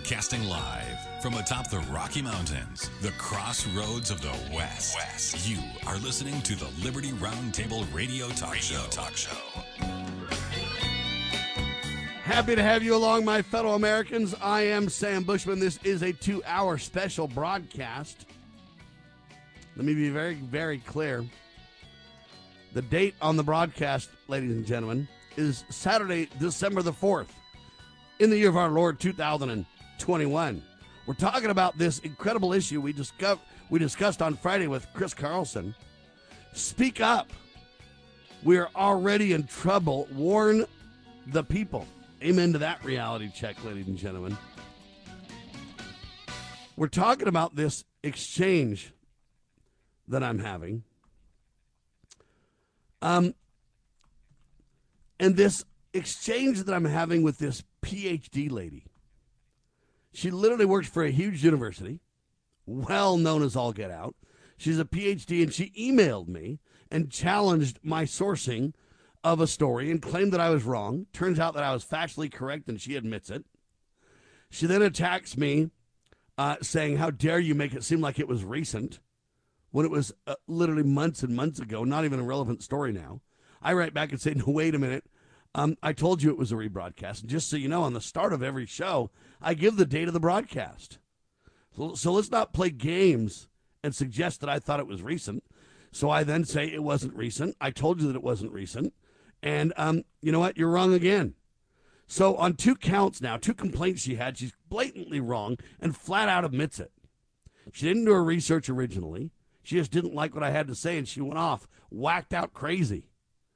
Broadcasting live from atop the Rocky Mountains, the crossroads of the West. You are listening to the Liberty Roundtable Radio Talk Show. Happy to have you along, my fellow Americans. I am Sam Bushman. This is a 2-hour special broadcast. Let me be very, very clear. The date on the broadcast, ladies and gentlemen, is Saturday, December the 4th, in the year of our Lord 2021. We're talking about this incredible issue we discussed on Friday with Chris Carlson. Speak up. We are already in trouble. Warn the people. Amen to that reality check, ladies and gentlemen. We're talking about this exchange that I'm having. And this exchange that I'm having with this PhD lady. She literally works for a huge university, well known as all get out. She's a PhD, and she emailed me and challenged my sourcing of a story and claimed that I was wrong. Turns out that I was factually correct, and she admits it. She then attacks me, saying, how dare you make it seem like it was recent when it was literally months and months ago, not even a relevant story now. I write back and say, no, wait a minute. I told you it was a rebroadcast. And just so you know, on the start of every show, I give the date of the broadcast. So let's not play games and suggest that I thought it was recent. So I then say it wasn't recent. I told you that it wasn't recent. And you know what? You're wrong again. So on 2 counts now, 2 complaints she had, she's blatantly wrong and flat out admits it. She didn't do her research originally. She just didn't like what I had to say, and she went off, whacked out crazy.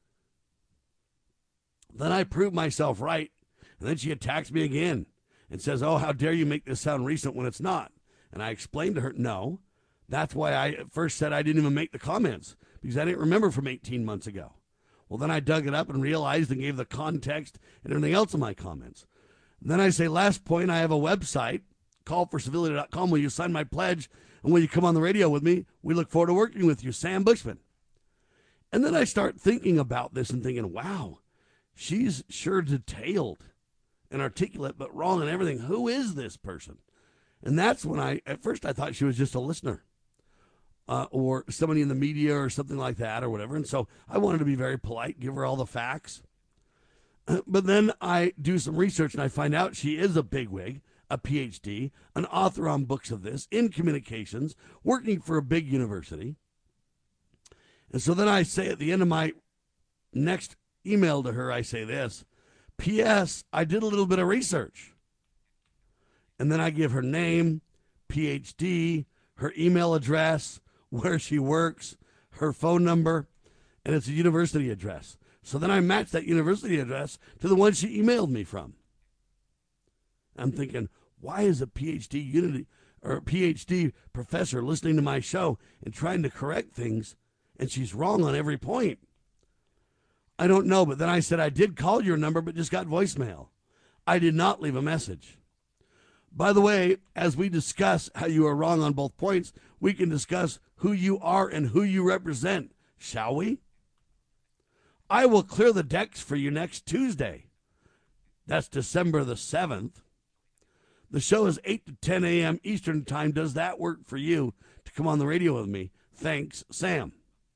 Then I proved myself right, and then she attacks me again and says, oh, how dare you make this sound recent when it's not? And I explained to her, no, that's why I at first said I didn't even make the comments, because I didn't remember from 18 months ago. Well, then I dug it up and realized and gave the context and everything else in my comments. And then I say, last point, I have a website, callforcivility.com. Will you sign my pledge? And will you come on the radio with me? We look forward to working with you, Sam Bushman. And then I start thinking about this and thinking, wow, she's sure detailed and articulate, but wrong in everything. Who is this person? And that's when at first I thought she was just a listener or somebody in the media or something like that or whatever. And so I wanted to be very polite, give her all the facts. But then I do some research and I find out she is a bigwig, a PhD, an author on books of this, in communications, working for a big university. And so then I say at the end of my next email to her, I say this, P.S. I did a little bit of research. And then I give her name, PhD, her email address, where she works, her phone number, and it's a university address. So then I match that university address to the one she emailed me from. I'm thinking, why is a PhD professor listening to my show and trying to correct things, and she's wrong on every point? I don't know, but then I said I did call your number, but just got voicemail. I did not leave a message. By the way, as we discuss how you are wrong on both points, we can discuss who you are and who you represent, shall we? I will clear the decks for you next Tuesday. That's December the 7th. The show is 8 to 10 a.m. Eastern Time. Does that work for you to come on the radio with me? Thanks, Sam.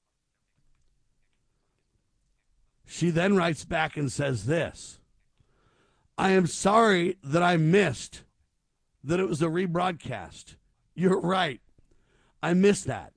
She then writes back and says this, I am sorry that I missed that it was a rebroadcast. You're right. I missed that.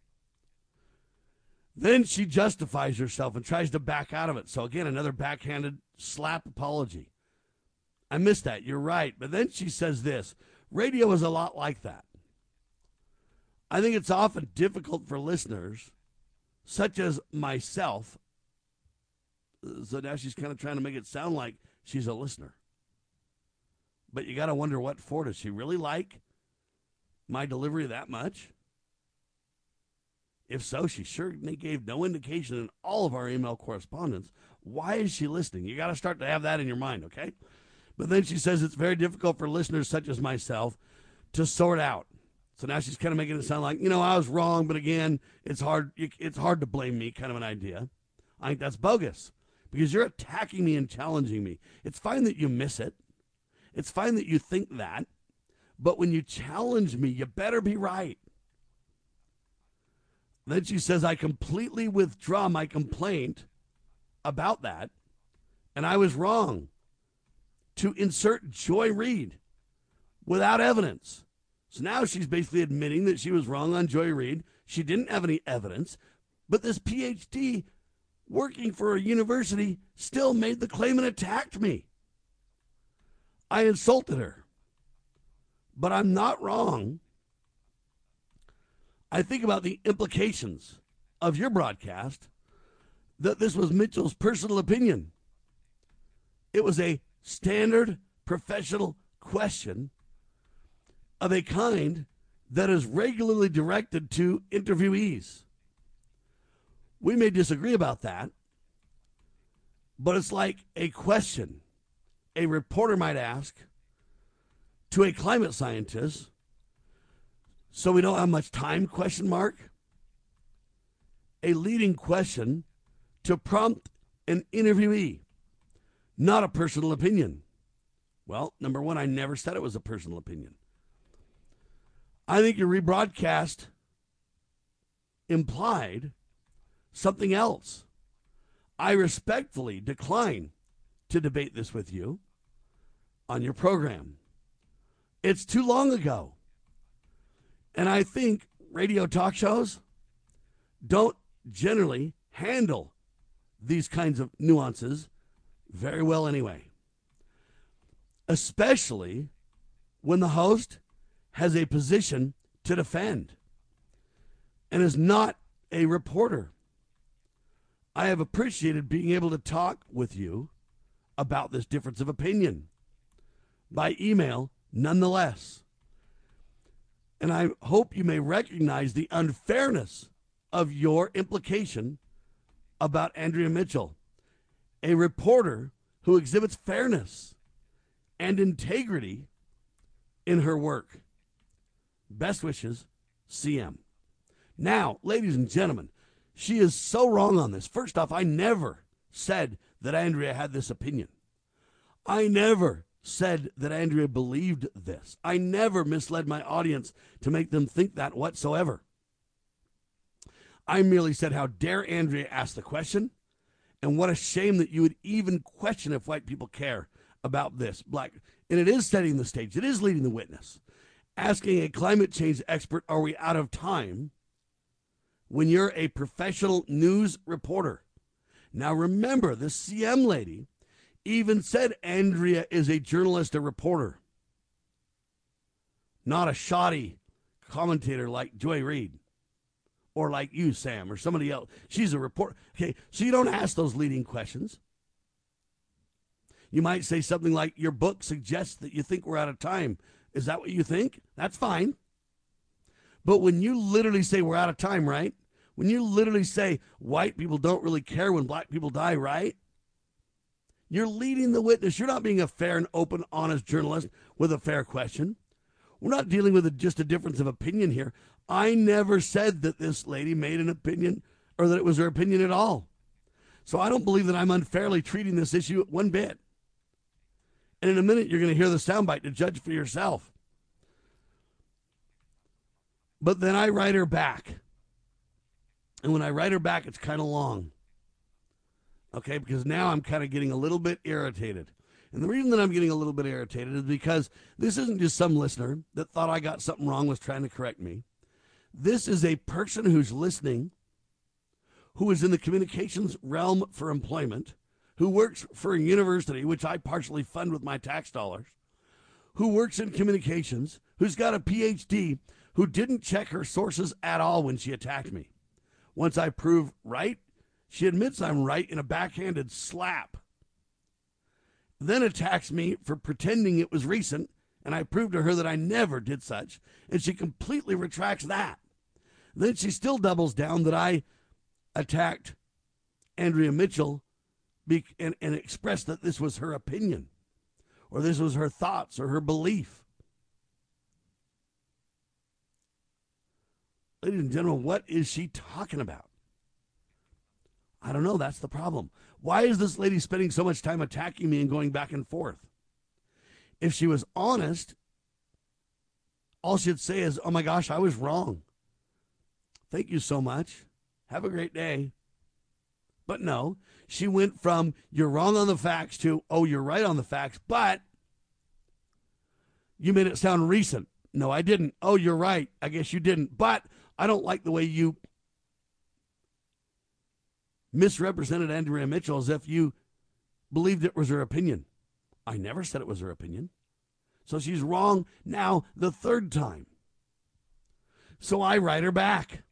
Then she justifies herself and tries to back out of it. So again, another backhanded slap apology. I missed that. You're right. But then she says this, radio is a lot like that. I think it's often difficult for listeners, such as myself. So now she's kind of trying to make it sound like she's a listener. But you got to wonder what for. Does she really like my delivery that much? If so, she certainly gave no indication in all of our email correspondence. Why is she listening? You got to start to have that in your mind, okay? But then she says it's very difficult for listeners such as myself to sort out. So now she's kind of making it sound like, I was wrong, but again, it's hard to blame me, kind of an idea. I think that's bogus. Because you're attacking me and challenging me. It's fine that you miss it. It's fine that you think that. But when you challenge me, you better be right. Then she says, I completely withdraw my complaint about that, and I was wrong to insert Joy Reid without evidence. So now she's basically admitting that she was wrong on Joy Reid. She didn't have any evidence, but this PhD working for a university still made the claim and attacked me. I insulted her, but I'm not wrong. I think about the implications of your broadcast that this was Mitchell's personal opinion. It was a standard professional question of a kind that is regularly directed to interviewees. We may disagree about that, but it's like a question a reporter might ask to a climate scientist, so we don't have much time, question mark. A leading question to prompt an interviewee, not a personal opinion. Well, number one, I never said it was a personal opinion. I think your rebroadcast implied something else. I respectfully decline to debate this with you on your program. It's too long ago. And I think radio talk shows don't generally handle these kinds of nuances very well anyway. Especially when the host has a position to defend and is not a reporter. I have appreciated being able to talk with you about this difference of opinion by email nonetheless. And I hope you may recognize the unfairness of your implication about Andrea Mitchell, a reporter who exhibits fairness and integrity in her work. Best wishes, CM. Now, ladies and gentlemen, she is so wrong on this. First off, I never said that Andrea had this opinion. I never said that Andrea believed this. I never misled my audience to make them think that whatsoever. I merely said, how dare Andrea ask the question? And what a shame that you would even question if white people care about this. Black, and it is setting the stage. It is leading the witness. Asking a climate change expert, are we out of time? When you're a professional news reporter. Now remember, this CM lady even said Andrea is a journalist, a reporter. Not a shoddy commentator like Joy Reid. Or like you, Sam, or somebody else. She's a reporter. Okay, so you don't ask those leading questions. You might say something like, your book suggests that you think we're out of time. Is that what you think? That's fine. But when you literally say we're out of time, right? When you literally say white people don't really care when black people die, right? You're leading the witness. You're not being a fair and open, honest journalist with a fair question. We're not dealing with just a difference of opinion here. I never said that this lady made an opinion or that it was her opinion at all. So I don't believe that I'm unfairly treating this issue one bit. And in a minute, you're going to hear the soundbite to judge for yourself. But then I write her back. And when I write her back, it's kind of long. Okay, because now I'm kind of getting a little bit irritated. And the reason that I'm getting a little bit irritated is because this isn't just some listener that thought I got something wrong, was trying to correct me. This is a person who's listening, who is in the communications realm for employment, who works for a university, which I partially fund with my tax dollars, who works in communications, who's got a PhD, who didn't check her sources at all when she attacked me. Once I prove right, she admits I'm right in a backhanded slap. Then attacks me for pretending it was recent, and I proved to her that I never did such, and she completely retracts that. Then she still doubles down that I attacked Andrea Mitchell and expressed that this was her opinion, or this was her thoughts, or her belief. Ladies and gentlemen, what is she talking about? I don't know. That's the problem. Why is this lady spending so much time attacking me and going back and forth? If she was honest all she'd say is, oh my gosh, I was wrong. Thank you so much. Have a great day. But no, she went from you're wrong on the facts to, oh, you're right on the facts, but you made it sound recent. No, I didn't. Oh, you're right. I guess you didn't. But I don't like the way you misrepresented Andrea Mitchell as if you believed it was her opinion. I never said it was her opinion. So she's wrong now the third time. So I write her back.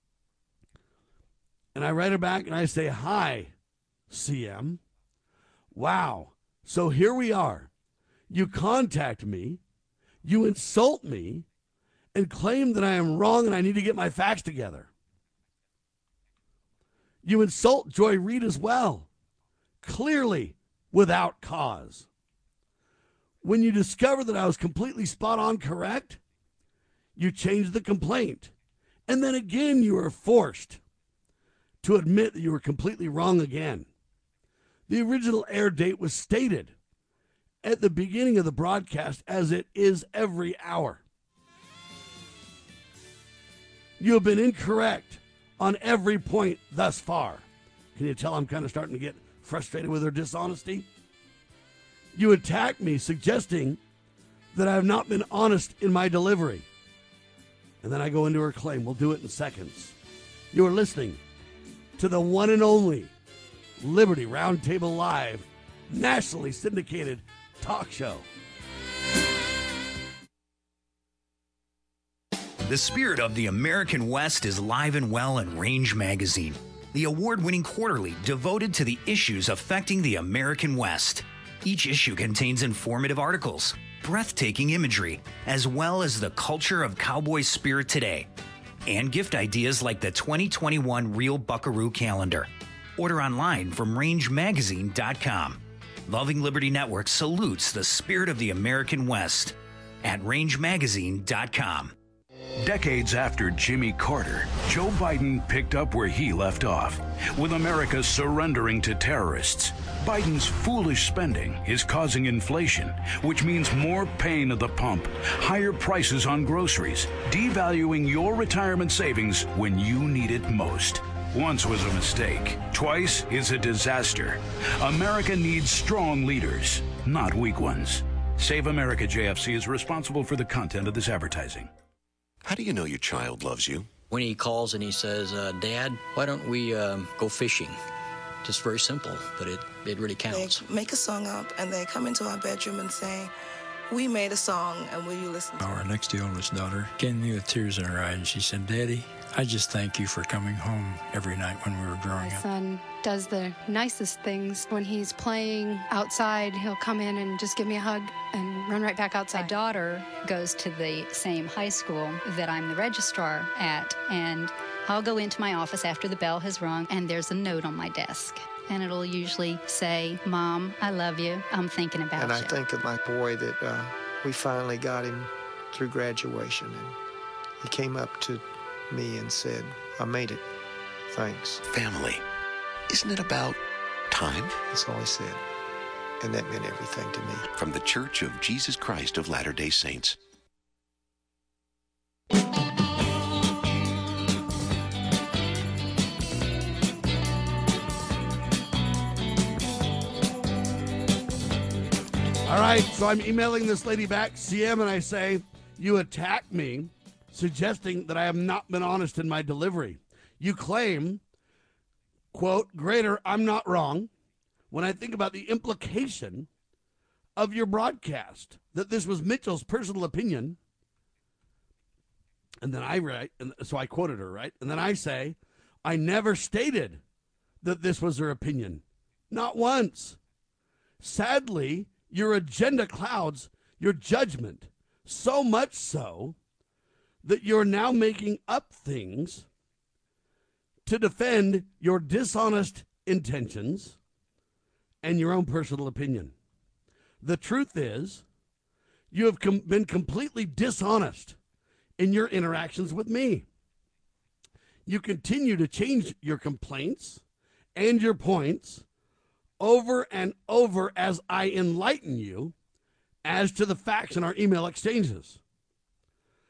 And I write her back and I say, hi, CM. Wow. So here we are. You contact me, you insult me, and claim that I am wrong and I need to get my facts together. You insult Joy Reid as well, clearly without cause. When you discover that I was completely spot on correct, you change the complaint. And then again, you are forced to admit that you were completely wrong again. The original air date was stated at the beginning of the broadcast, as it is every hour. You have been incorrect on every point thus far. Can you tell I'm kind of starting to get frustrated with her dishonesty? You attack me, suggesting that I have not been honest in my delivery. And then I go into her claim. We'll do it in seconds. You are listening to the one and only Liberty Roundtable Live, nationally syndicated talk show. The spirit of the American West is live and well in Range Magazine, the award-winning quarterly devoted to the issues affecting the American West. Each issue contains informative articles, breathtaking imagery, as well as the culture of cowboy spirit today, and gift ideas like the 2021 Real Buckaroo calendar. Order online from rangemagazine.com. Loving Liberty Network salutes the spirit of the American West at rangemagazine.com. Decades after Jimmy Carter, Joe Biden picked up where he left off, with America surrendering to terrorists. Biden's foolish spending is causing inflation, which means more pain at the pump, higher prices on groceries, devaluing your retirement savings when you need it most. Once was a mistake. Twice is a disaster. America needs strong leaders, not weak ones. Save America JFC is responsible for the content of this advertising. How do you know your child loves you? When he calls and he says, Dad, why don't we go fishing? Just very simple, but it really counts. They make a song up and they come into our bedroom and say, we made a song and will you listen to it? Our next to oldest daughter came to me with tears in her eyes and she said, Daddy, I just thank you for coming home every night when we were growing up. My son does the nicest things. When he's playing outside, he'll come in and just give me a hug and run right back outside. My daughter goes to the same high school that I'm the registrar at, and I'll go into my office after the bell has rung, and there's a note on my desk. And it'll usually say, Mom, I love you. I'm thinking about you. And I think of my boy that we finally got him through graduation. And he came up to me and said, I made it. Thanks. Family. Isn't it about time? That's all he said. And that meant everything to me. From the Church of Jesus Christ of Latter-day Saints. All right, so I'm emailing this lady back, CM, and I say, you attack me, suggesting that I have not been honest in my delivery. You claim, quote, greater, I'm not wrong, when I think about the implication of your broadcast, that this was Mitchell's personal opinion. And then I write, and so I quoted her, right? And then I say, I never stated that this was her opinion. Not once. Sadly, your agenda clouds your judgment, so much so that you're now making up things to defend your dishonest intentions and your own personal opinion. The truth is, you have been completely dishonest in your interactions with me. You continue to change your complaints and your points over and over as I enlighten you as to the facts in our email exchanges.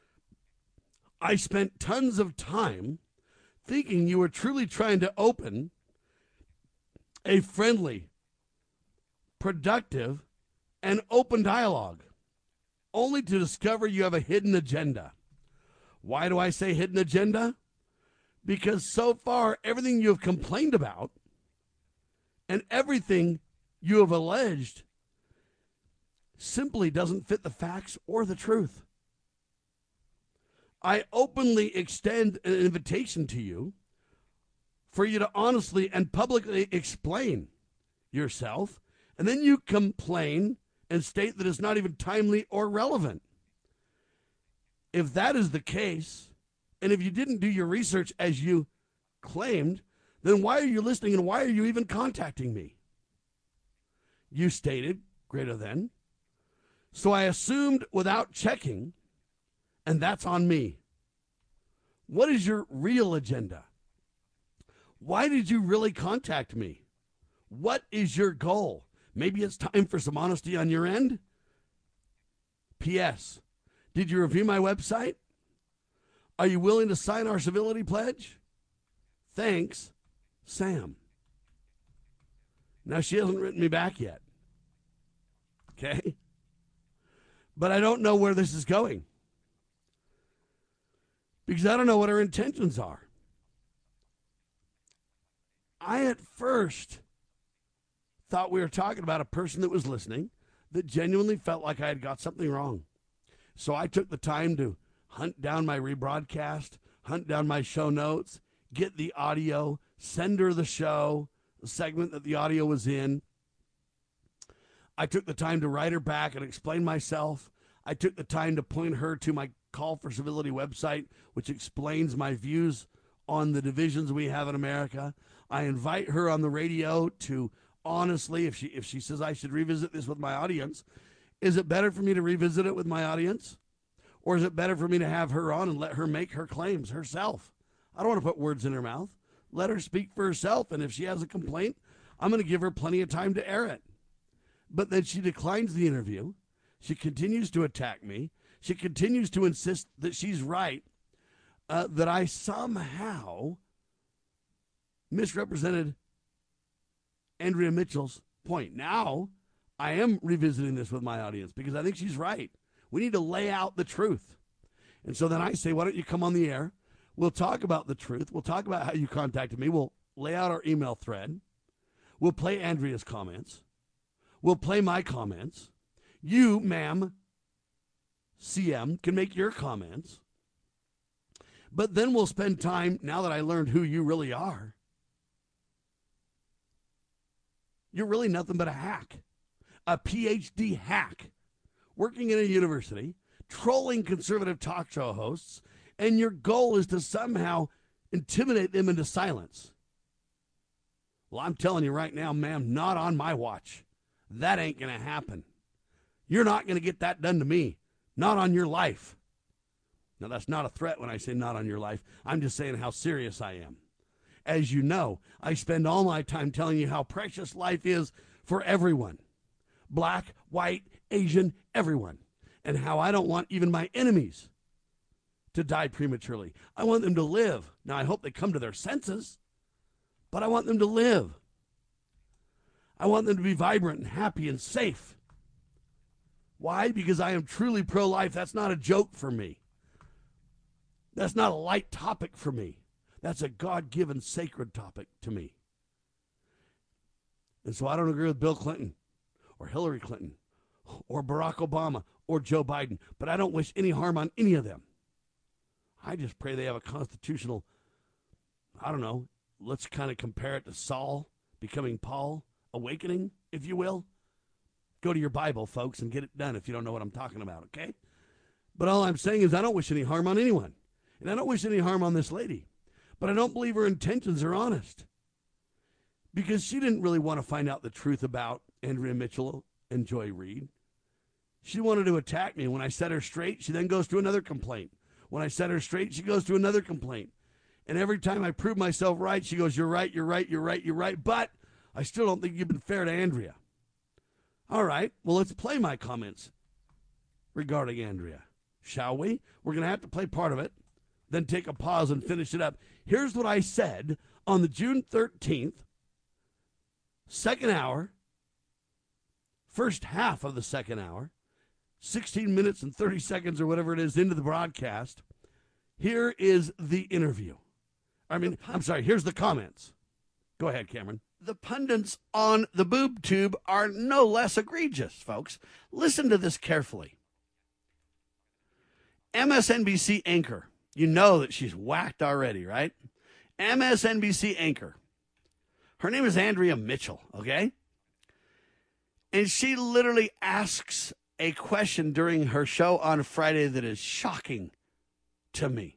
I spent tons of time thinking you were truly trying to open a friendly, productive, and open dialogue, only to discover you have a hidden agenda. Why do I say hidden agenda? Because so far, everything you have complained about and everything you have alleged simply doesn't fit the facts or the truth. I openly extend an invitation to you for you to honestly and publicly explain yourself, and then you complain and state that it's not even timely or relevant. If that is the case, and if you didn't do your research as you claimed, then why are you listening and why are you even contacting me? You stated greater than. So I assumed without checking, and that's on me. What is your real agenda? Why did you really contact me? What is your goal? Maybe it's time for some honesty on your end. P.S. Did you review my website? Are you willing to sign our civility pledge? Thanks, Sam. Now, she hasn't written me back yet. Okay? But I don't know where this is going, because I don't know what her intentions are. I at first thought we were talking about a person that was listening that genuinely felt like I had got something wrong. So I took the time to hunt down my rebroadcast, hunt down my show notes, get the audio, send her the show, the segment that the audio was in. I took the time to write her back and explain myself. I took the time to point her to my Call for Civility website, which explains my views on the divisions we have in America. I invite her on the radio to honestly, if she says I should revisit this with my audience, is it better for me to revisit it with my audience? Or is it better for me to have her on and let her make her claims herself? I don't want to put words in her mouth. Let her speak for herself, and if she has a complaint, I'm going to give her plenty of time to air it. But then she declines the interview. She continues to attack me. She continues to insist that she's right, that I somehow misrepresented Andrea Mitchell's point. Now, I am revisiting this with my audience because I think she's right. We need to lay out the truth. And so then I say, why don't you come on the air? We'll talk about the truth. We'll talk about how you contacted me. We'll lay out our email thread. We'll play Andrea's comments. We'll play my comments. You, ma'am, CM, can make your comments. But then we'll spend time, now that I learned who you really are. You're really nothing but a hack, a PhD hack, working in a university, trolling conservative talk show hosts, and your goal is to somehow intimidate them into silence. Well, I'm telling you right now, ma'am, not on my watch. That ain't going to happen. You're not going to get that done to me. Not on your life. Now, that's not a threat when I say not on your life. I'm just saying how serious I am. As you know, I spend all my time telling you how precious life is for everyone. Black, white, Asian, everyone. And how I don't want even my enemies to die prematurely. I want them to live. Now, I hope they come to their senses, but I want them to live. I want them to be vibrant and happy and safe. Why? Because I am truly pro-life. That's not a joke for me. That's not a light topic for me. That's a God-given sacred topic to me. And so I don't agree with Bill Clinton or Hillary Clinton or Barack Obama or Joe Biden, but I don't wish any harm on any of them. I just pray they have a constitutional, I don't know, let's kind of compare it to Saul becoming Paul, awakening, if you will. Go to your Bible, folks, and get it done if you don't know what I'm talking about, okay? But all I'm saying is I don't wish any harm on anyone. And I don't wish any harm on this lady. But I don't believe her intentions are honest. Because she didn't really want to find out the truth about Andrea Mitchell and Joy Reid. She wanted to attack me. When I set her straight, she then goes to another complaint. When I set her straight, she goes to another complaint. And every time I prove myself right, she goes, you're right, you're right, you're right, you're right. But I still don't think you've been fair to Andrea. All right, well, let's play my comments regarding Andrea, shall we? We're going to have to play part of it. then take a pause and finish it up. Here's what I said on the June 13th, second hour, first half of the second hour, 16 minutes and 30 seconds or whatever it is into the broadcast. Here is the interview. Here's the comments. Go ahead, Cameron. The pundits on the boob tube are no less egregious, folks. Listen to this carefully. MSNBC anchor. You know that she's whacked already, right? MSNBC anchor. Her name is Andrea Mitchell, okay? And she literally asks a question during her show on Friday that is shocking to me.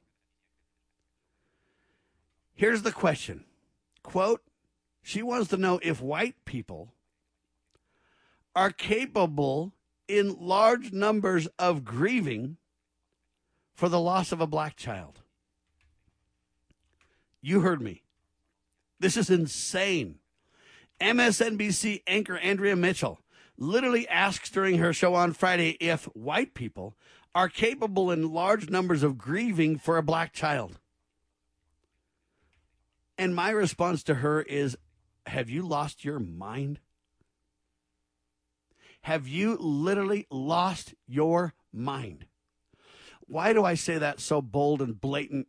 Here's the question. Quote, she wants to know if white people are capable in large numbers of grieving for the loss of a black child. You heard me. This is insane. MSNBC anchor Andrea Mitchell literally asks during her show on Friday if white people are capable in large numbers of grieving for a black child. And my response to her is, have you lost your mind? Have you literally lost your mind? Why do I say that so bold and blatant?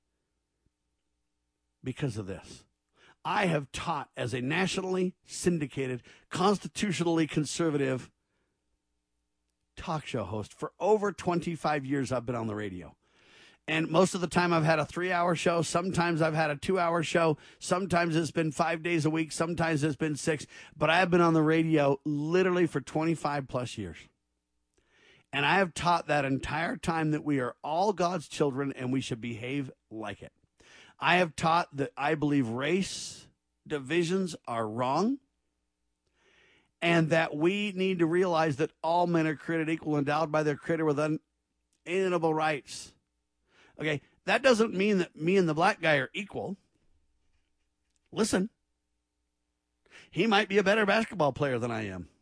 Because of this. I have taught as a nationally syndicated, constitutionally conservative talk show host for over 25 years. I've been on the radio. And most of the time I've had a 3-hour show. Sometimes I've had a 2-hour show. Sometimes it's been 5 days a week. Sometimes it's been 6. But I have been on the radio literally for 25 plus years. And I have taught that entire time that we are all God's children and we should behave like it. I have taught that I believe race divisions are wrong and that we need to realize that all men are created equal, endowed by their Creator with unalienable rights. Okay, that doesn't mean that me and the black guy are equal. Listen, he might be a better basketball player than I am.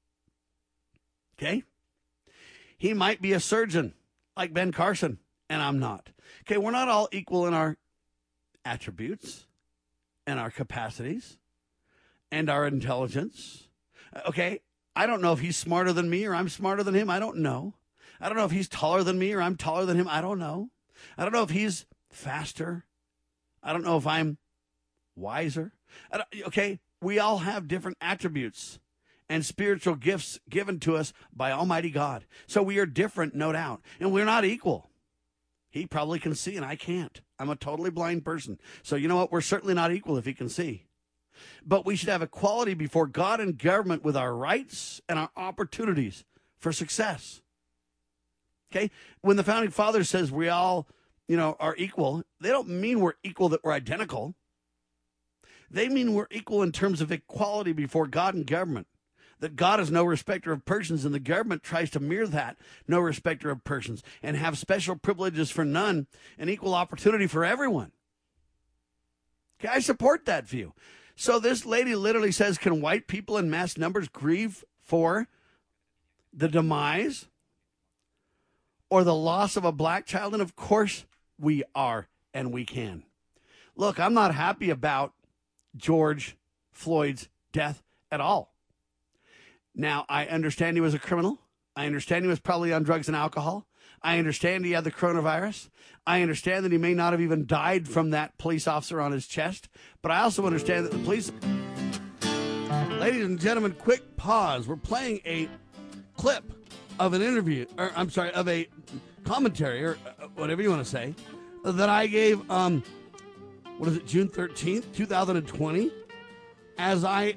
Okay? He might be a surgeon like Ben Carson, and I'm not. Okay, we're not all equal in our attributes and our capacities and our intelligence. Okay, I don't know if he's smarter than me or I'm smarter than him. I don't know. I don't know if he's taller than me or I'm taller than him. I don't know. I don't know if he's faster. I don't know if I'm wiser. Okay, we all have different attributes and spiritual gifts given to us by Almighty God. So we are different, no doubt. And we're not equal. He probably can see and I can't. I'm a totally blind person. So you know what? We're certainly not equal if he can see. But we should have equality before God and government with our rights and our opportunities for success. Okay? When the Founding Fathers says we all, are equal, they don't mean we're equal, that we're identical. They mean we're equal in terms of equality before God and government. That God is no respecter of persons, and the government tries to mirror that, no respecter of persons, and have special privileges for none and equal opportunity for everyone. Okay, I support that view. So this lady literally says, can white people in mass numbers grieve for the demise or the loss of a black child? And of course we are, and we can. Look, I'm not happy about George Floyd's death at all. Now, I understand he was a criminal. I understand he was probably on drugs and alcohol. I understand he had the coronavirus. I understand that he may not have even died from that police officer on his chest. But I also understand that the police... Ladies and gentlemen, quick pause. We're playing a clip of an interview, of a commentary, or whatever you want to say, that I gave, June 13th, 2020, as I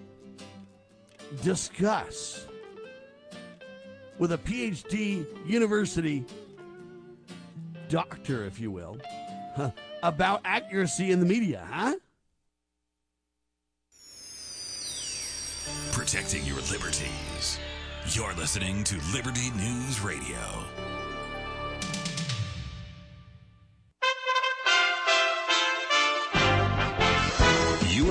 discuss with a PhD university doctor, if you will, about accuracy in the media, huh? Protecting your liberties. You're listening to Liberty News Radio.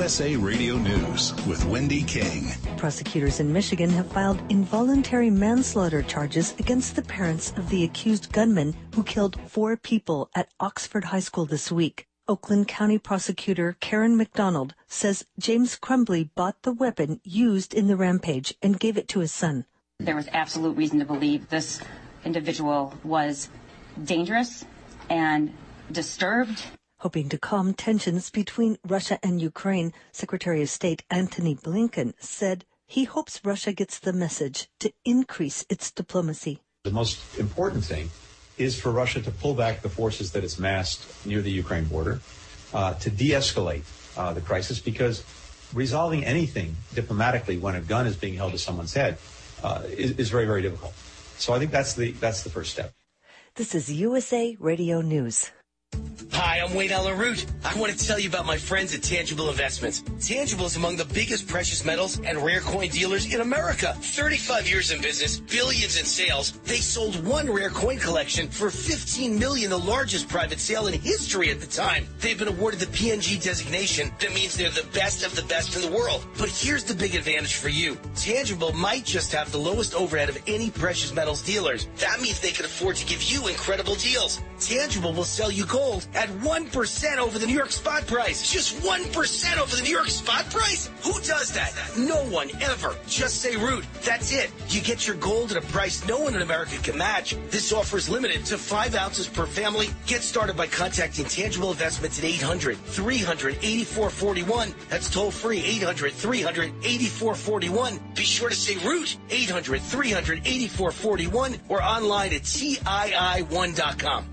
USA Radio News with Wendy King. Prosecutors in Michigan have filed involuntary manslaughter charges against the parents of the accused gunman who killed 4 people at Oxford High School this week. Oakland County prosecutor Karen McDonald says James Crumbly bought the weapon used in the rampage and gave it to his son. There was absolute reason to believe this individual was dangerous and disturbed. Hoping to calm tensions between Russia and Ukraine, Secretary of State Antony Blinken said he hopes Russia gets the message to increase its diplomacy. The most important thing is for Russia to pull back the forces that it's massed near the Ukraine border, to de-escalate the crisis, because resolving anything diplomatically when a gun is being held to someone's head is very, very difficult. So I think that's the first step. This is USA Radio News. Hi, I'm Wayne Allen Root. I want to tell you about my friends at Tangible Investments. Tangible is among the biggest precious metals and rare coin dealers in America. 35 years in business, billions in sales. They sold one rare coin collection for $15 million, the largest private sale in history at the time. They've been awarded the PNG designation. That means they're the best of the best in the world. But here's the big advantage for you. Tangible might just have the lowest overhead of any precious metals dealers. That means they can afford to give you incredible deals. Tangible will sell you gold at 1% over the New York spot price. Just 1% over the New York spot price? Who does that? No one ever. Just say Root. That's it. You get your gold at a price no one in America can match. This offer is limited to 5 ounces per family. Get started by contacting Tangible Investments at 800-300-8441. That's toll free, 800-300-8441. Be sure to say Root, 800-300-8441, or online at CII1.com.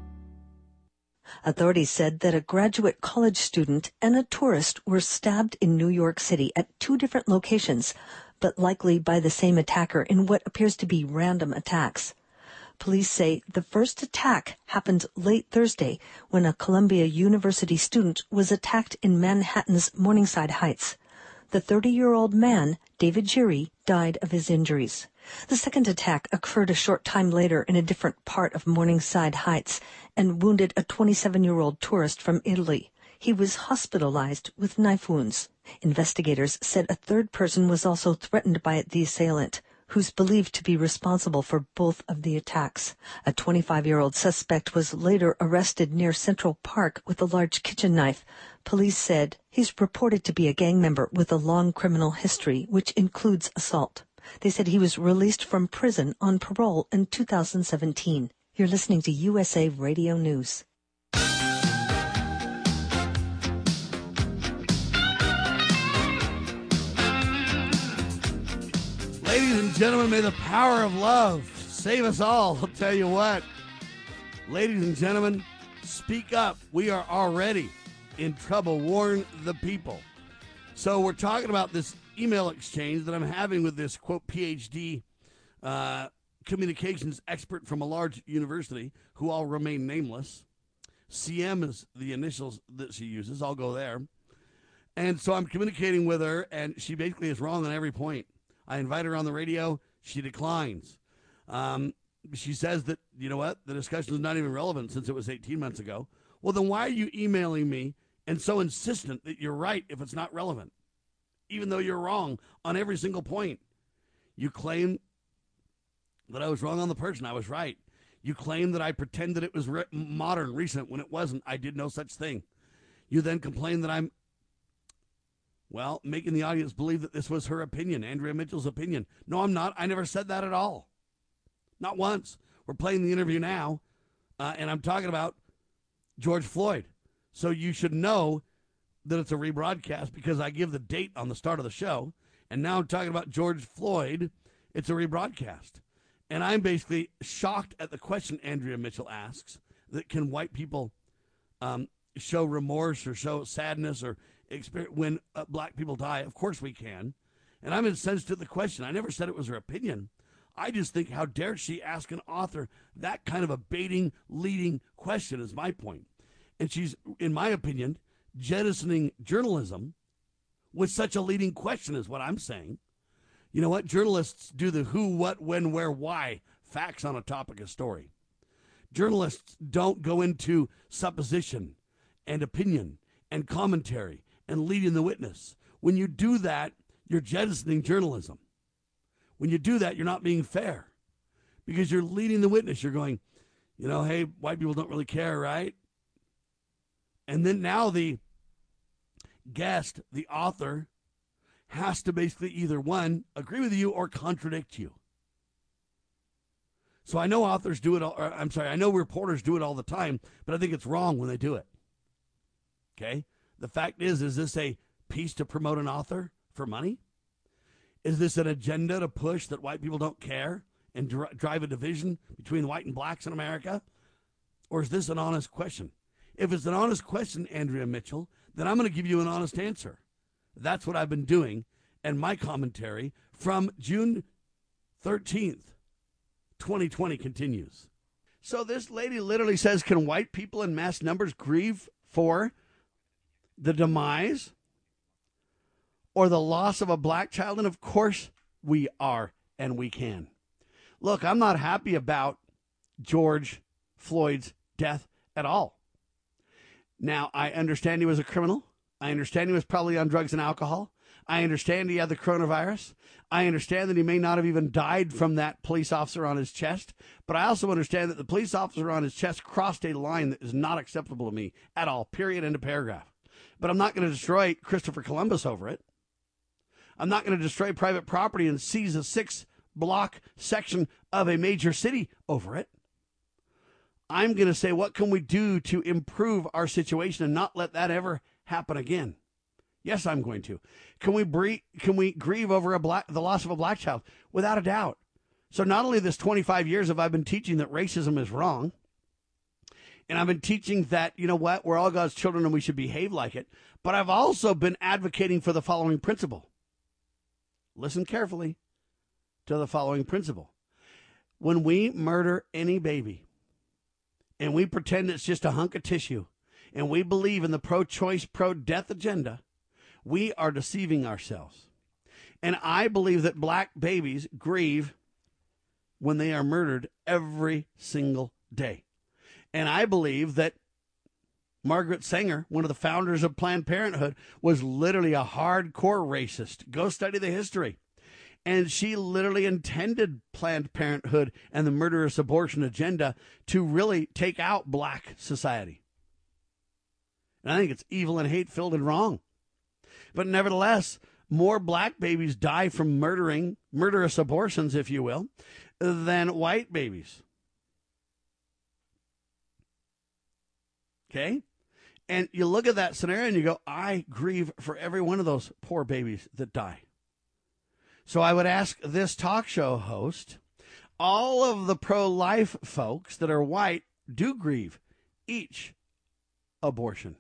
Authorities said that a graduate college student and a tourist were stabbed in New York City at 2 different locations, but likely by the same attacker in what appears to be random attacks. Police say the first attack happened late Thursday when a Columbia University student was attacked in Manhattan's Morningside Heights. The 30-year-old man, David Geary, died of his injuries. The second attack occurred a short time later in a different part of Morningside Heights and wounded a 27-year-old tourist from Italy. He was hospitalized with knife wounds. Investigators said a third person was also threatened by the assailant, who's believed to be responsible for both of the attacks. A 25-year-old suspect was later arrested near Central Park with a large kitchen knife. Police said he's reported to be a gang member with a long criminal history, which includes assault. They said he was released from prison on parole in 2017. You're listening to USA Radio News. Ladies and gentlemen, may the power of love save us all. I'll tell you what. Ladies and gentlemen, speak up. We are already in trouble. Warn the people. So we're talking about this email exchange that I'm having with this, quote, PhD communications expert from a large university who I'll remain nameless. CM is the initials that she uses. I'll go there. And so I'm communicating with her, and she basically is wrong on every point. I invite her on the radio. She declines. She says that, you know what, the discussion is not even relevant since it was 18 months ago. Well, then why are you emailing me and so insistent that you're right if it's not relevant, even though you're wrong on every single point? You claim that I was wrong on the person. I was right. You claim that I pretended it was modern, recent, when it wasn't. I did no such thing. You then complain that I'm, well, making the audience believe that this was her opinion, Andrea Mitchell's opinion. No, I'm not. I never said that at all. Not once. We're playing the interview now, and I'm talking about George Floyd. So you should know that it's a rebroadcast because I give the date on the start of the show, and now I'm talking about George Floyd. It's a rebroadcast. And I'm basically shocked at the question Andrea Mitchell asks, that can white people show remorse or show sadness or experience when black people die? Of course we can. And I'm incensed at the question. I never said it was her opinion. I just think, how dare she ask an author that kind of a baiting, leading question is my point. And she's, in my opinion, jettisoning journalism with such a leading question is what I'm saying. You know what? Journalists do the who, what, when, where, why facts on a topic of story. Journalists don't go into supposition and opinion and commentary and leading the witness. When you do that, you're jettisoning journalism. When you do that, you're not being fair because you're leading the witness. You're going, hey, white people don't really care, right? And then now the guest, the author, has to basically either, one, agree with you or contradict you. So I know authors do it, I know reporters do it all the time, but I think it's wrong when they do it. Okay? The fact is this a piece to promote an author for money? Is this an agenda to push that white people don't care and drive a division between white and blacks in America? Or is this an honest question? If it's an honest question, Andrea Mitchell, then I'm going to give you an honest answer. That's what I've been doing, and my commentary from June 13th, 2020 continues. So this lady literally says, can white people in mass numbers grieve for the demise or the loss of a black child? And of course we are, and we can. Look, I'm not happy about George Floyd's death at all. Now, I understand he was a criminal. I understand he was probably on drugs and alcohol. I understand he had the coronavirus. I understand that he may not have even died from that police officer on his chest. But I also understand that the police officer on his chest crossed a line that is not acceptable to me at all, period, end of paragraph. But I'm not going to destroy Christopher Columbus over it. I'm not going to destroy private property and seize a 6-block section of a major city over it. I'm going to say, what can we do to improve our situation and not let that ever happen again? Yes, I'm going to. Can we grieve over the loss of a black child? Without a doubt. So not only this 25 years have I been teaching that racism is wrong, and I've been teaching that, we're all God's children and we should behave like it, but I've also been advocating for the following principle. Listen carefully to the following principle. When we murder any baby, and we pretend it's just a hunk of tissue, and we believe in the pro-choice, pro-death agenda, we are deceiving ourselves. And I believe that black babies grieve when they are murdered every single day. And I believe that Margaret Sanger, one of the founders of Planned Parenthood, was literally a hardcore racist. Go study the history. And she literally intended Planned Parenthood and the murderous abortion agenda to really take out black society. And I think it's evil and hate-filled and wrong. But nevertheless, more black babies die from murderous abortions, if you will, than white babies. Okay? And you look at that scenario and you go, I grieve for every one of those poor babies that die. So I would ask this talk show host, all of the pro-life folks that are white do grieve each abortion.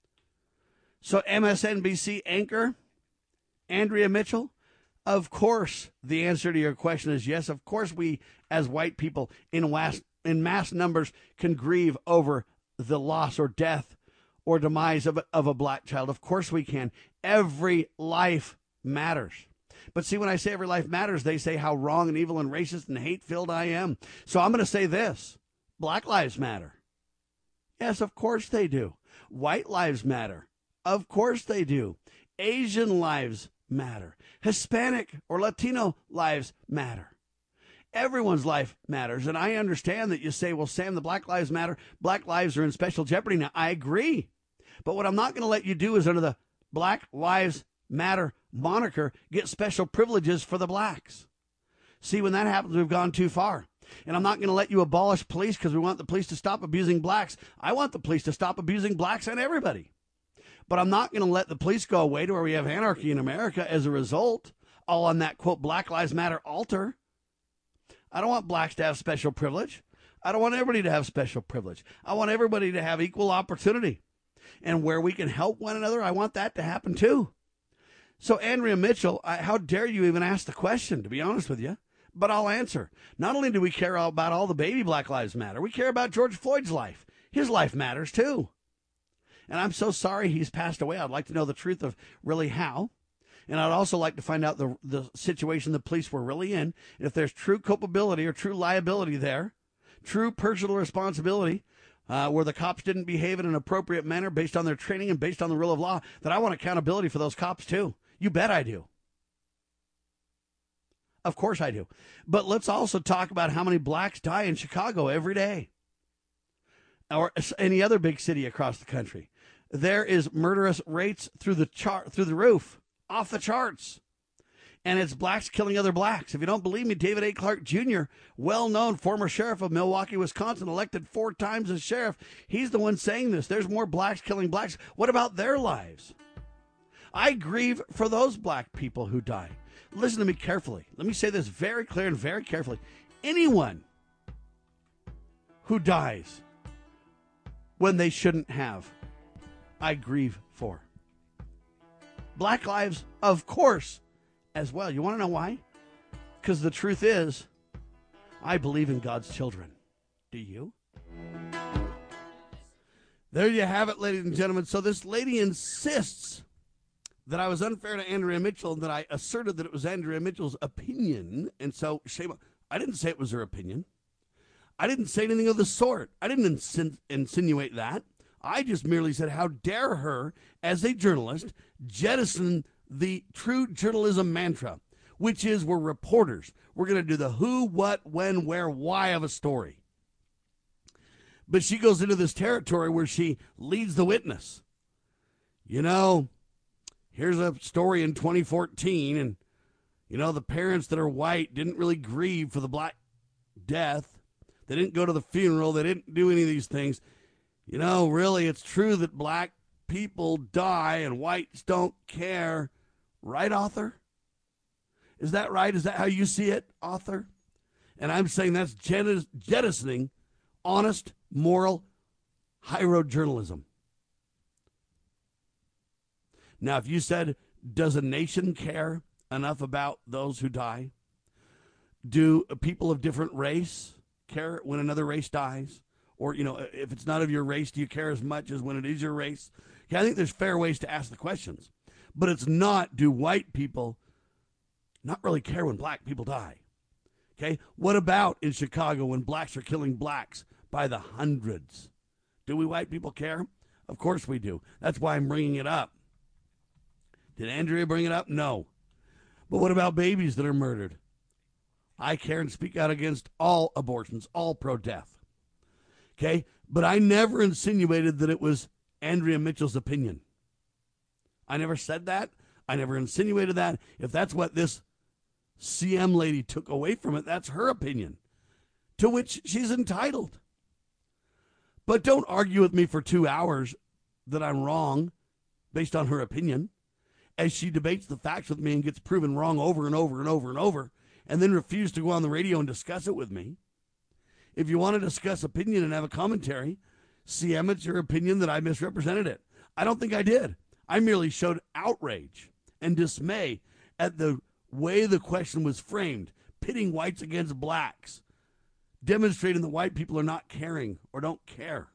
So MSNBC anchor Andrea Mitchell, of course the answer to your question is yes. Of course we as white people in mass numbers can grieve over the loss or death or demise of a black child. Of course we can. Every life matters. But see, when I say every life matters, they say how wrong and evil and racist and hate-filled I am. So I'm going to say this. Black lives matter. Yes, of course they do. White lives matter. Of course they do. Asian lives matter. Hispanic or Latino lives matter. Everyone's life matters. And I understand that you say, well, Sam, the Black Lives Matter. Black lives are in special jeopardy now. I agree. But what I'm not going to let you do is under the Black Lives Matter moniker get special privileges for the blacks. See, when that happens, we've gone too far. And I'm not going to let you abolish police because we want the police to stop abusing blacks. I want the police to stop abusing blacks and everybody. But I'm not going to let the police go away to where we have anarchy in America as a result, all on that, quote, Black Lives Matter altar. I don't want blacks to have special privilege. I don't want everybody to have special privilege. I want everybody to have equal opportunity. And where we can help one another, I want that to happen too. So, Andrea Mitchell, how dare you even ask the question, to be honest with you? But I'll answer. Not only do we care about all the baby Black Lives Matter, we care about George Floyd's life. His life matters too. And I'm so sorry he's passed away. I'd like to know the truth of really how. And I'd also like to find out the situation the police were really in. And if there's true culpability or true liability there, true personal responsibility, where the cops didn't behave in an appropriate manner based on their training and based on the rule of law, that I want accountability for those cops too. You bet I do. Of course I do. But let's also talk about how many blacks die in Chicago every day, or any other big city across the country. There is murderous rates through the roof, off the charts. And it's blacks killing other blacks. If you don't believe me, David A. Clark Jr., well-known former sheriff of Milwaukee, Wisconsin, elected 4 times as sheriff, he's the one saying this. There's more blacks killing blacks. What about their lives? I grieve for those black people who die. Listen to me carefully. Let me say this very clear and very carefully. Anyone who dies when they shouldn't have, I grieve for. Black lives, of course, as well. You want to know why? Because the truth is, I believe in God's children. Do you? There you have it, ladies and gentlemen. So this lady insists that I was unfair to Andrea Mitchell and that I asserted that it was Andrea Mitchell's opinion. And so, shame on. I didn't say it was her opinion. I didn't say anything of the sort. I didn't insinuate that. I just merely said, how dare her, as a journalist, jettison the true journalism mantra, which is we're reporters. We're going to do the who, what, when, where, why of a story. But she goes into this territory where she leads the witness. You know, here's a story in 2014, and, you know, the parents that are white didn't really grieve for the black death. They didn't go to the funeral. They didn't do any of these things. You know, really, it's true that black people die and whites don't care. Right, author? Is that right? Is that how you see it, author? And I'm saying that's jettisoning honest, moral, high road journalism. Now, if you said, does a nation care enough about those who die? Do people of different race care when another race dies? Or, you know, if it's not of your race, do you care as much as when it is your race? Okay, I think there's fair ways to ask the questions. But it's not, do white people not really care when black people die? Okay, what about in Chicago when blacks are killing blacks by the hundreds? Do we white people care? Of course we do. That's why I'm bringing it up. Did Andrea bring it up? No. But what about babies that are murdered? I care and speak out against all abortions, all pro-death. Okay, but I never insinuated that it was Andrea Mitchell's opinion. I never said that. I never insinuated that. If that's what this CM lady took away from it, that's her opinion, to which she's entitled. But don't argue with me for 2 hours that I'm wrong based on her opinion, as she debates the facts with me and gets proven wrong over and over and over and over, and then refuse to go on the radio and discuss it with me. If you want to discuss opinion and have a commentary, CM, it's your opinion that I misrepresented it. I don't think I did. I merely showed outrage and dismay at the way the question was framed, pitting whites against blacks, demonstrating that white people are not caring or don't care.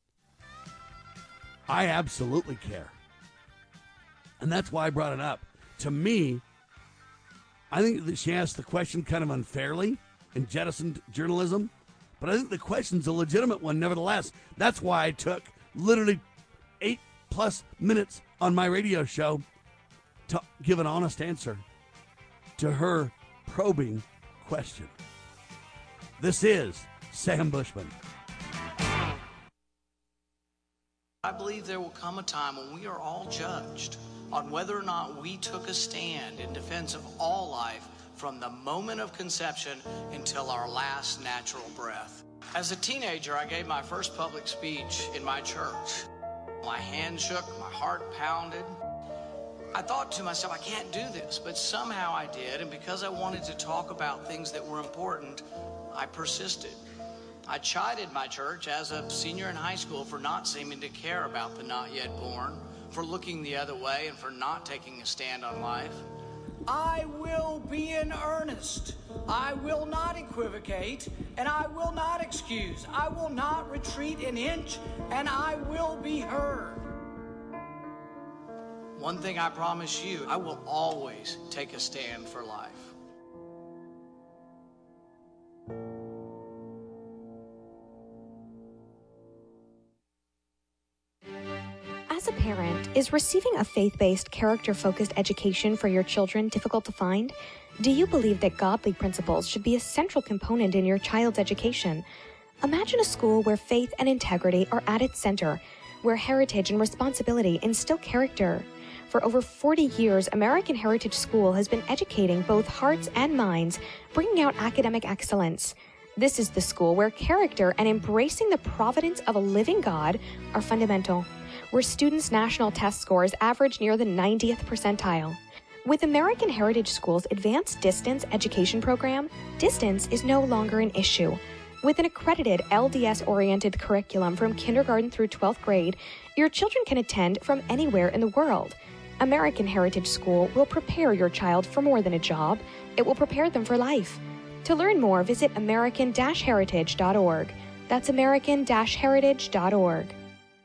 I absolutely care. And that's why I brought it up. To me, I think that she asked the question kind of unfairly and jettisoned journalism, but I think the question's a legitimate one nevertheless. That's why I took literally 8+ minutes on my radio show to give an honest answer to her probing question. This is Sam Bushman. I believe there will come a time when we are all judged on whether or not we took a stand in defense of all life from the moment of conception until our last natural breath. As a teenager, I gave my first public speech in my church. My hand shook, my heart pounded. I thought to myself, I can't do this, but somehow I did, and because I wanted to talk about things that were important, I persisted. I chided my church as a senior in high school for not seeming to care about the not yet born, for looking the other way, and for not taking a stand on life. I will be in earnest. I will not equivocate, and I will not excuse. I will not retreat an inch, and I will be heard. One thing I promise you, I will always take a stand for life. As a parent, is receiving a faith-based, character-focused education for your children difficult to find? Do you believe that godly principles should be a central component in your child's education? Imagine a school where faith and integrity are at its center, where heritage and responsibility instill character. For over 40 years, American Heritage School has been educating both hearts and minds, bringing out academic excellence. This is the school where character and embracing the providence of a living God are fundamental, where students' national test scores average near the 90th percentile. With American Heritage School's advanced distance education program, distance is no longer an issue. With an accredited LDS-oriented curriculum from kindergarten through 12th grade, your children can attend from anywhere in the world. American Heritage School will prepare your child for more than a job. It will prepare them for life. To learn more, visit american-heritage.org. That's american-heritage.org.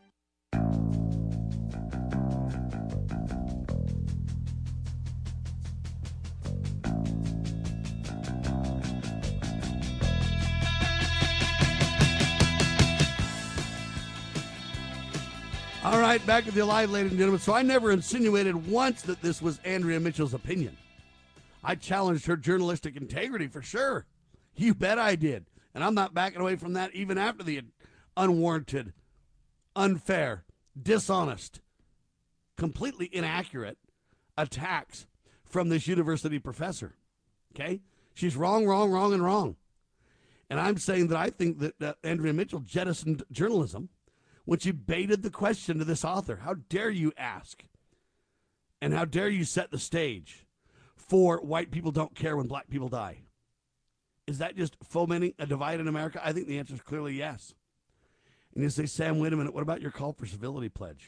All right, back with you live, ladies and gentlemen. So I never insinuated once that this was Andrea Mitchell's opinion. I challenged her journalistic integrity for sure. You bet I did. And I'm not backing away from that even after the unwarranted, unfair, dishonest, completely inaccurate attacks from this university professor. Okay? She's wrong, and wrong. And I'm saying that I think that Andrea Mitchell jettisoned journalism when she baited the question to this author. How dare you ask? And how dare you set the stage for white people don't care when black people die? Is that just fomenting a divide in America? I think the answer is clearly yes. And you say, Sam, wait a minute, what about your call for civility pledge?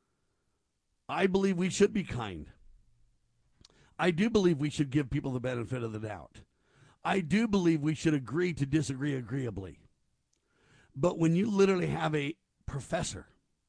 I believe we should be kind. I do believe we should give people the benefit of the doubt. I do believe we should agree to disagree agreeably. But when you literally have a professor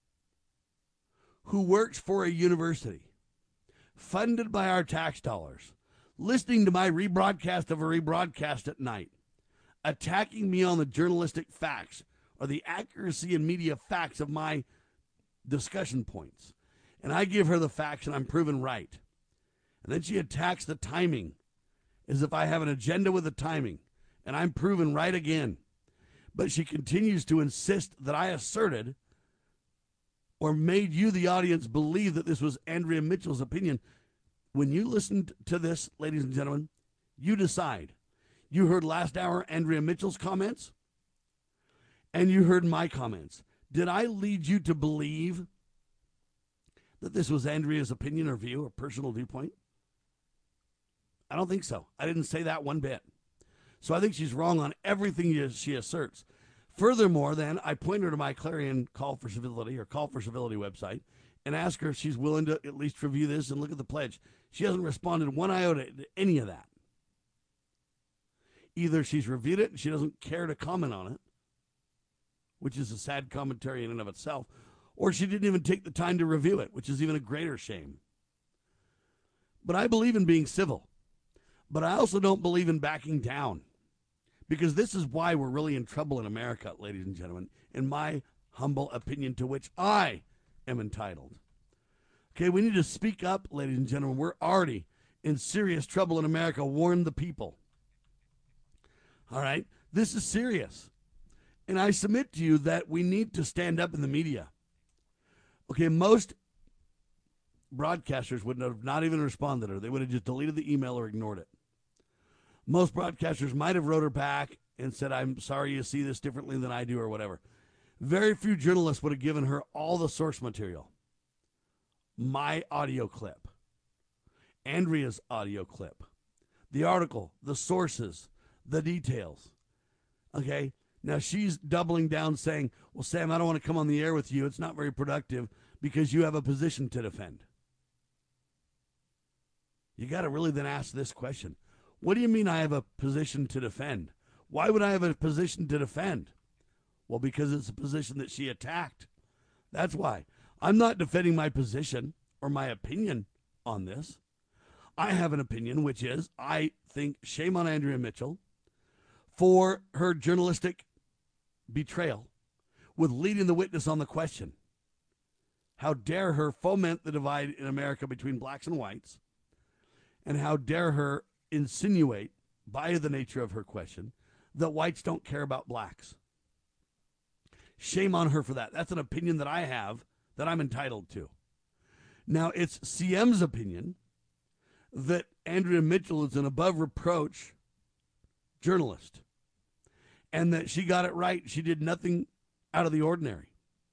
who works for a university funded by our tax dollars, listening to my rebroadcast of a rebroadcast at night, attacking me on the journalistic facts or the accuracy and media facts of my discussion points, and I give her the facts and I'm proven right, and then she attacks the timing as if I have an agenda with the timing and I'm proven right again. But she continues to insist that I asserted or made you, the audience, believe that this was Andrea Mitchell's opinion. When you listened to this, ladies and gentlemen, you decide. You heard last hour Andrea Mitchell's comments, and you heard my comments. Did I lead you to believe that this was Andrea's opinion or view or personal viewpoint? I don't think so. I didn't say that one bit. So I think she's wrong on everything she asserts. Furthermore, then, I point her to my Clarion Call for Civility or Call for Civility website and ask her if she's willing to at least review this and look at the pledge. She hasn't responded one iota to any of that. Either she's reviewed it and she doesn't care to comment on it, which is a sad commentary in and of itself, or she didn't even take the time to review it, which is even a greater shame. But I believe in being civil. But I also don't believe in backing down, because this is why we're really in trouble in America, ladies and gentlemen, in my humble opinion, to which I am entitled. Okay, we need to speak up, ladies and gentlemen. We're already in serious trouble in America. Warn the people. All right, this is serious. And I submit to you that we need to stand up in the media. Okay, most broadcasters would have not even responded to her. They would have just deleted the email or ignored it. Most broadcasters might have wrote her back and said, I'm sorry you see this differently than I do or whatever. Very few journalists would have given her all the source material. My audio clip, Andrea's audio clip, the article, the sources, the details. Okay? Now she's doubling down saying, well, Sam, I don't want to come on the air with you. It's not very productive because you have a position to defend. You got to really then ask this question. What do you mean I have a position to defend? Why would I have a position to defend? Well, because it's a position that she attacked. That's why. I'm not defending my position or my opinion on this. I have an opinion, which is I think shame on Andrea Mitchell for her journalistic betrayal with leading the witness on the question. How dare her foment the divide in America between blacks and whites? And how dare her insinuate, by the nature of her question, that whites don't care about blacks? Shame on her for that. That's an opinion that I have that I'm entitled to. Now, it's CM's opinion that Andrea Mitchell is an above reproach journalist and that she got it right. She did nothing out of the ordinary.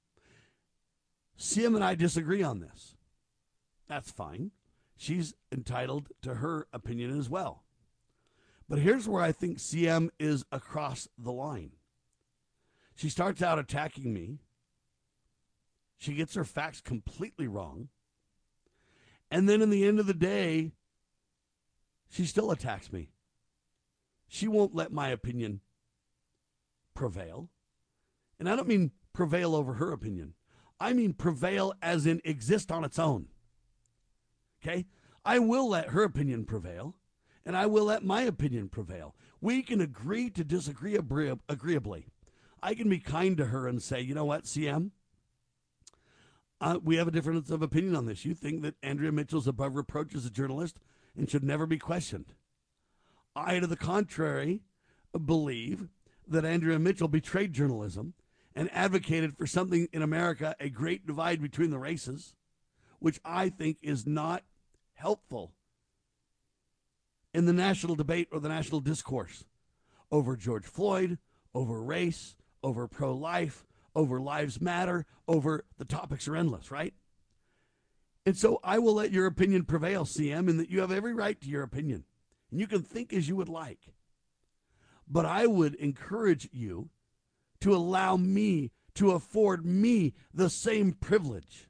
CM and I disagree on this. That's fine. She's entitled to her opinion as well. But here's where I think CM is across the line. She starts out attacking me. She gets her facts completely wrong. And then in the end of the day, she still attacks me. She won't let my opinion prevail. And I don't mean prevail over her opinion. I mean prevail as in exist on its own. Okay? I will let her opinion prevail, and I will let my opinion prevail. We can agree to disagree agreeably. I can be kind to her and say, you know what, CM? We have a difference of opinion on this. You think that Andrea Mitchell's above reproach as a journalist and should never be questioned. I, to the contrary, believe that Andrea Mitchell betrayed journalism and advocated for something in America, a great divide between the races, which I think is not helpful in the national debate or the national discourse over George Floyd, over race, over pro-life, over lives matter, over the topics are endless, right? And so I will let your opinion prevail, CM, in that you have every right to your opinion. And you can think as you would like. But I would encourage you to allow me, to afford me the same privilege.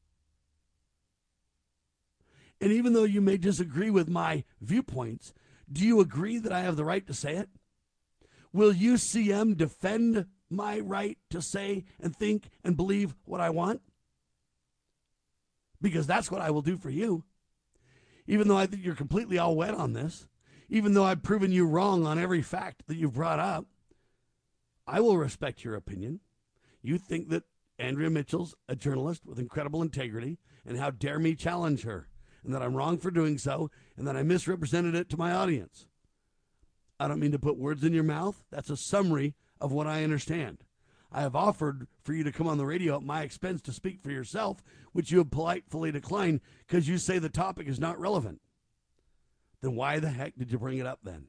And even though you may disagree with my viewpoints, do you agree that I have the right to say it? Will you, CM, defend my right to say and think and believe what I want? Because that's what I will do for you. Even though I think you're completely all wet on this, even though I've proven you wrong on every fact that you've brought up, I will respect your opinion. You think that Andrea Mitchell's a journalist with incredible integrity, and how dare me challenge her, and that I'm wrong for doing so, and that I misrepresented it to my audience. I don't mean to put words in your mouth. That's a summary of what I understand. I have offered for you to come on the radio at my expense to speak for yourself, which you have politely declined because you say the topic is not relevant. Then why the heck did you bring it up then?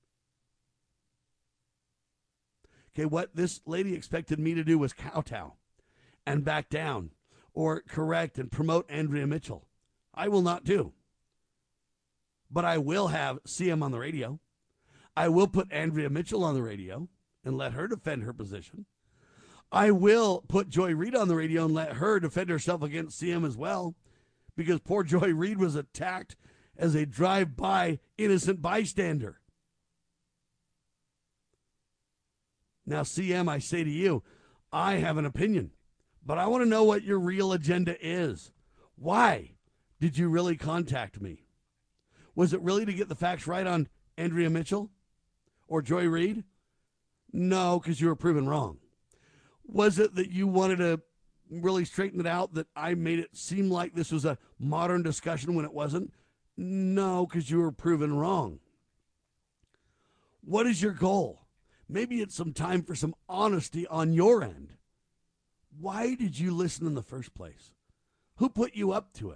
Okay, what this lady expected me to do was kowtow and back down or correct and promote Andrea Mitchell. I will not do. But I will have CM on the radio. I will put Andrea Mitchell on the radio and let her defend her position. I will put Joy Reid on the radio and let her defend herself against CM as well, because poor Joy Reid was attacked as a drive-by innocent bystander. Now, CM, I say to you, I have an opinion, but I want to know what your real agenda is. Why did you really contact me? Was it really to get the facts right on Andrea Mitchell or Joy Reid? No, because you were proven wrong. Was it that you wanted to really straighten it out, that I made it seem like this was a modern discussion when it wasn't? No, because you were proven wrong. What is your goal? Maybe it's some time for some honesty on your end. Why did you listen in the first place? Who put you up to it?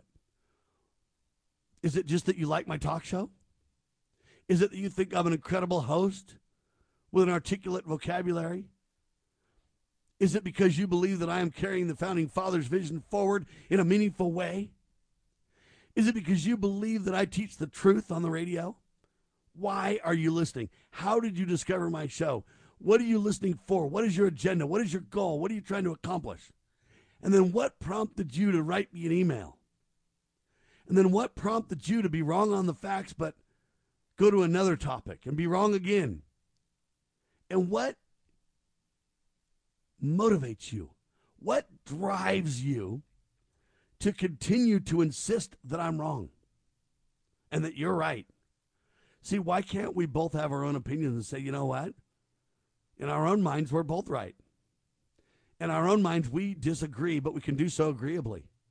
Is it just that you like my talk show? Is it that you think I'm an incredible host with an articulate vocabulary? Is it because you believe that I am carrying the Founding Fathers' vision forward in a meaningful way? Is it because you believe that I teach the truth on the radio? Why are you listening? How did you discover my show? What are you listening for? What is your agenda? What is your goal? What are you trying to accomplish? And then what prompted you to write me an email? And then what prompted you to be wrong on the facts but go to another topic and be wrong again? And what motivates you? What drives you to continue to insist that I'm wrong and that you're right? See, why can't we both have our own opinions and say, you know what? In our own minds, we're both right. In our own minds, we disagree, but we can do so agreeably.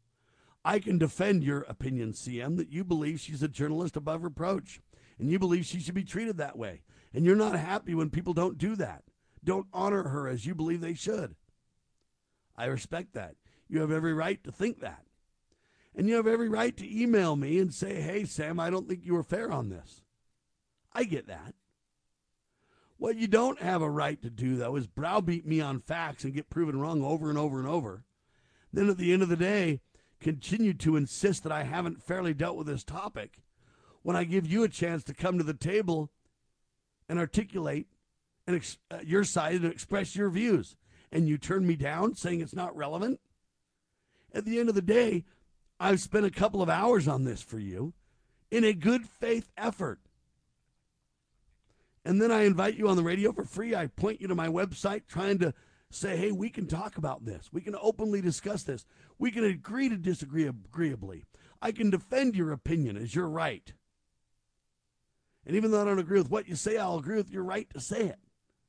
I can defend your opinion, CM, that you believe she's a journalist above reproach, and you believe she should be treated that way. And you're not happy when people don't do that, don't honor her as you believe they should. I respect that. You have every right to think that. And you have every right to email me and say, hey, Sam, I don't think you were fair on this. I get that. What you don't have a right to do, though, is browbeat me on facts and get proven wrong over and over and over. Then at the end of the day, continue to insist that I haven't fairly dealt with this topic when I give you a chance to come to the table and articulate your side and express your views. And you turn me down saying it's not relevant? At the end of the day, I've spent a couple of hours on this for you in a good faith effort. And then I invite you on the radio for free. I point you to my website trying to say, hey, we can talk about this. We can openly discuss this. We can agree to disagree agreeably. I can defend your opinion as your right. And even though I don't agree with what you say, I'll agree with your right to say it.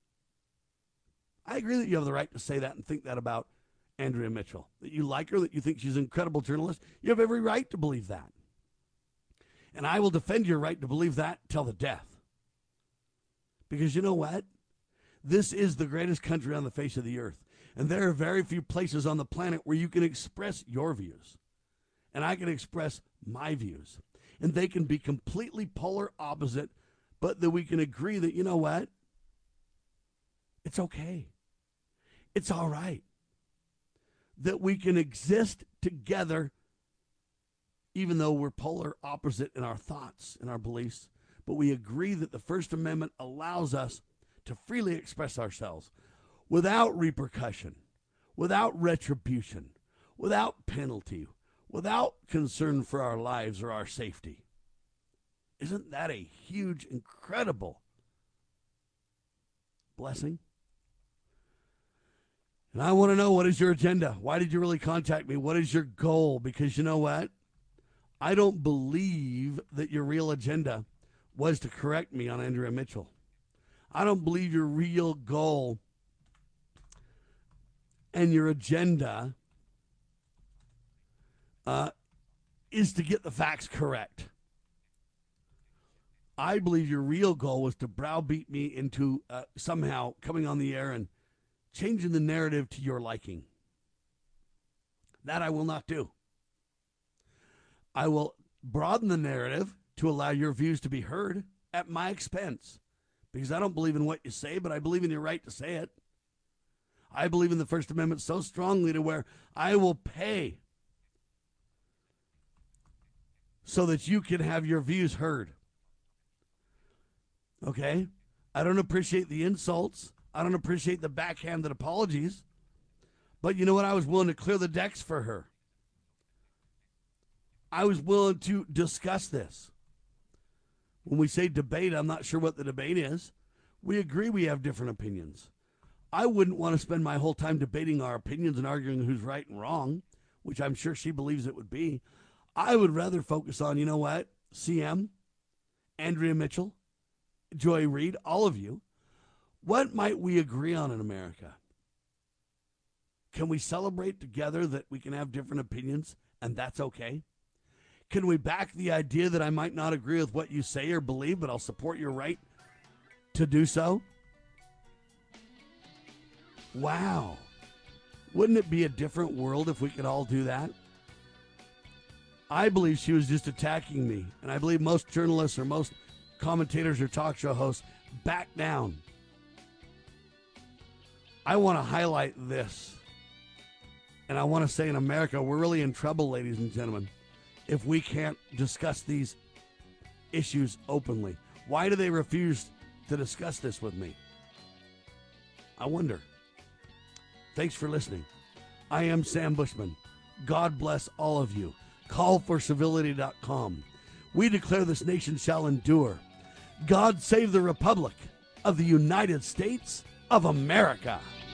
I agree that you have the right to say that and think that about Andrea Mitchell, that you like her, that you think she's an incredible journalist. You have every right to believe that. And I will defend your right to believe that till the death. Because you know what? This is the greatest country on the face of the earth. And there are very few places on the planet where you can express your views. And I can express my views. And they can be completely polar opposite, but that we can agree that, you know what? It's okay. It's all right. That we can exist together even though we're polar opposite in our thoughts and our beliefs. But we agree that the First Amendment allows us to freely express ourselves without repercussion, without retribution, without penalty, without concern for our lives or our safety. Isn't that a huge, incredible blessing? And I want to know, what is your agenda? Why did you really contact me? What is your goal? Because you know what? I don't believe that your real agenda was to correct me on Andrea Mitchell. I don't believe your real goal and your agenda is to get the facts correct. I believe your real goal was to browbeat me into somehow coming on the air and changing the narrative to your liking. That I will not do. I will broaden the narrative to allow your views to be heard at my expense. Because I don't believe in what you say, but I believe in your right to say it. I believe in the First Amendment so strongly to where I will pay so that you can have your views heard. Okay? I don't appreciate the insults. I don't appreciate the backhanded apologies. But you know what? I was willing to clear the decks for her. I was willing to discuss this. When we say debate, I'm not sure what the debate is. We agree we have different opinions. I wouldn't want to spend my whole time debating our opinions and arguing who's right and wrong, which I'm sure she believes it would be. I would rather focus on, you know what, CM, Andrea Mitchell, Joy Reid, all of you. What might we agree on in America? Can we celebrate together that we can have different opinions and that's okay? Can we back the idea that I might not agree with what you say or believe, but I'll support your right to do so? Wow. Wouldn't it be a different world if we could all do that? I believe she was just attacking me, and I believe most journalists or most commentators or talk show hosts back down. I want to highlight this, and I want to say in America, we're really in trouble, ladies and gentlemen, if we can't discuss these issues openly. Why do they refuse to discuss this with me? I wonder. Thanks for listening. I am Sam Bushman. God bless all of you. Callforcivility.com. We declare this nation shall endure. God save the Republic of the United States of America.